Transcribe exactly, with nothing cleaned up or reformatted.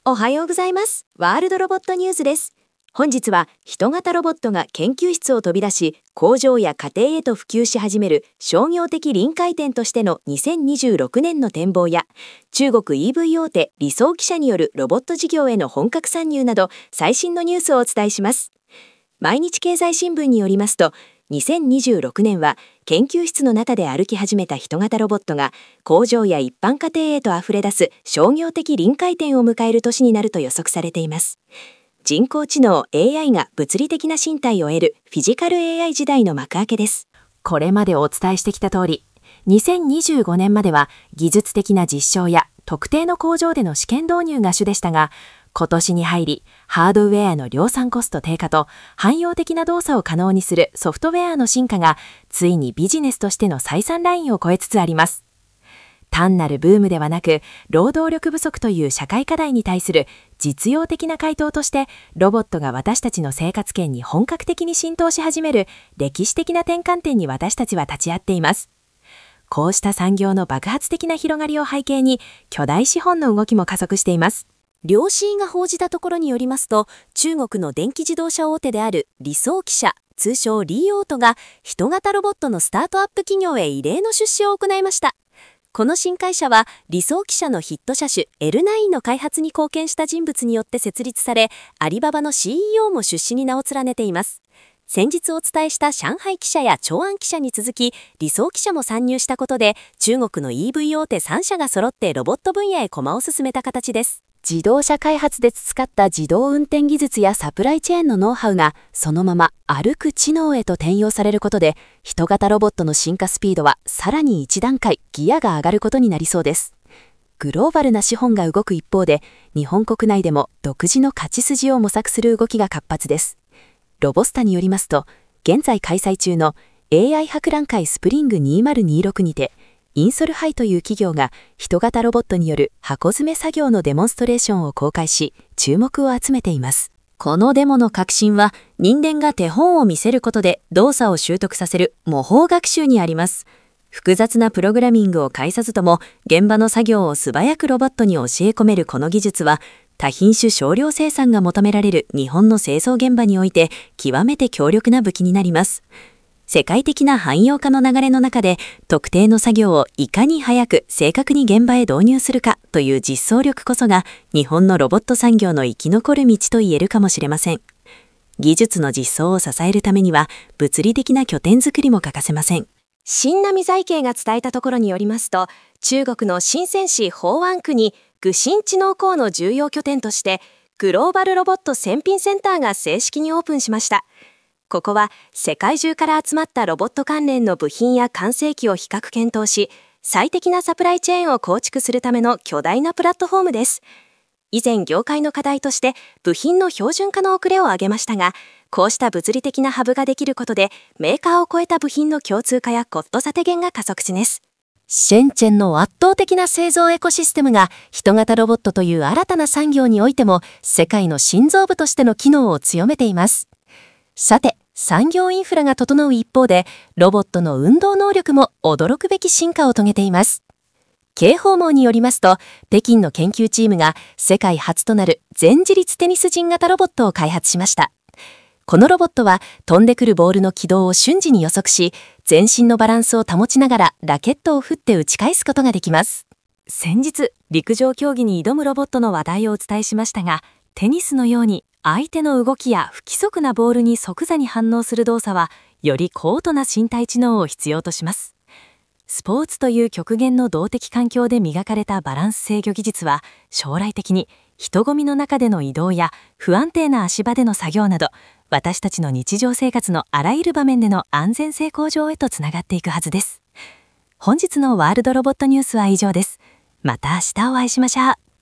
おはようございます。ワールドロボットニュースです。本日は人型ロボットが研究室を飛び出し、工場や家庭へと普及し始める商業的臨界点としてのにせんにじゅうろくねんの展望や、中国 イーブイ 大手理想汽車によるロボット事業への本格参入など最新のニュースをお伝えします。毎日経済新聞によりますと、にせんにじゅうろくねんは研究室の中で歩き始めた人型ロボットが工場や一般家庭へとあふれ出す商業的臨界点を迎える年になると予測されています。人工知能 エーアイ が物理的な身体を得るフィジカル エーアイ 時代の幕開けです。 これまでお伝えしてきた通り、にせんにじゅうごねんまでは技術的な実証や特定の工場での試験導入が主でしたが、今年に入り、ハードウェアの量産コスト低下と汎用的な動作を可能にするソフトウェアの進化が、ついにビジネスとしての採算ラインを超えつつあります。単なるブームではなく、労働力不足という社会課題に対する実用的な回答として、ロボットが私たちの生活圏に本格的に浸透し始める歴史的な転換点に私たちは立ち会っています。こうした産業の爆発的な広がりを背景に、巨大資本の動きも加速しています。 量子が報じたところによりますと、中国の電気自動車大手である理想汽車、通称リーオートが人型ロボットのスタートアップ企業へ異例の出資を行いました。この新会社は理想汽車のヒット車種 エルナイン の開発に貢献した人物によって設立され、アリババの シーイーオー も出資に名を連ねています。先日お伝えした上海汽車や長安汽車に続き、理想汽車も参入したことで、中国の イーブイ 大手さん社が揃ってロボット分野へ駒を進めた形です。 自動車開発で培った自動運転技術やサプライチェーンのノウハウがそのまま歩く知能へと転用されることで、人型ロボットの進化スピードはさらに一段階ギアが上がることになりそうです。グローバルな資本が動く一方で、日本国内でも独自の勝ち筋を模索する動きが活発です。ロボスタによりますと、現在開催中の エーアイ 博覧会スプリングにせんにじゅうろくにて、インソルハイという企業が人型ロボットによる箱詰め作業のデモンストレーションを公開し、注目を集めています。 このデモの核心は、人間が手本を見せることで動作を習得させる模倣学習にあります。複雑なプログラミングを介さずとも、現場の作業を素早くロボットに教え込めるこの技術は、多品種少量生産が求められる日本の製造現場において極めて強力な武器になります。世界的な汎用化の流れの中で、特定の作業をいかに早く正確に現場へ導入するかという実装力こそが、日本のロボット産業の生き残る道と言えるかもしれません。技術の実装を支えるためには、物理的な拠点づくりも欠かせません。新浪財経が伝えたところによりますと、中国の深セン市宝安区に、具心知能港の重要拠点として、グローバルロボット選品センターが正式にオープンしました。ここは世界中から集まったロボット関連の部品や完成機を比較検討し、最適なサプライチェーンを構築するための巨大なプラットフォームです。以前業界の課題として部品の標準化の遅れを挙げましたが、こうした物理的なハブができることで、メーカーを超えた部品の共通化やコスト削減が加速しです。 シェンチェンの圧倒的な製造エコシステムが人型ロボットという新たな産業においても世界の心臓部としての機能を強めています。さて、産業インフラが整う一方で、ロボットの運動能力も驚くべき進化を遂げています。経訪網によりますと、北京の研究チームが世界初となる全自律テニス人型ロボットを開発しました。このロボットは飛んでくるボールの軌道を瞬時に予測し、全身のバランスを保ちながらラケットを振って打ち返すことができます。 先日、陸上競技に挑むロボットの話題をお伝えしましたが、テニスのように相手の動きや不規則なボールに即座に反応する動作は、より高度な身体知能を必要とします。スポーツという極限の動的環境で磨かれたバランス制御技術は、将来的に人混みの中での移動や不安定な足場での作業など、私たちの日常生活のあらゆる場面での安全性向上へとつながっていくはずです。本日のワールドロボットニュースは以上です。また明日お会いしましょう。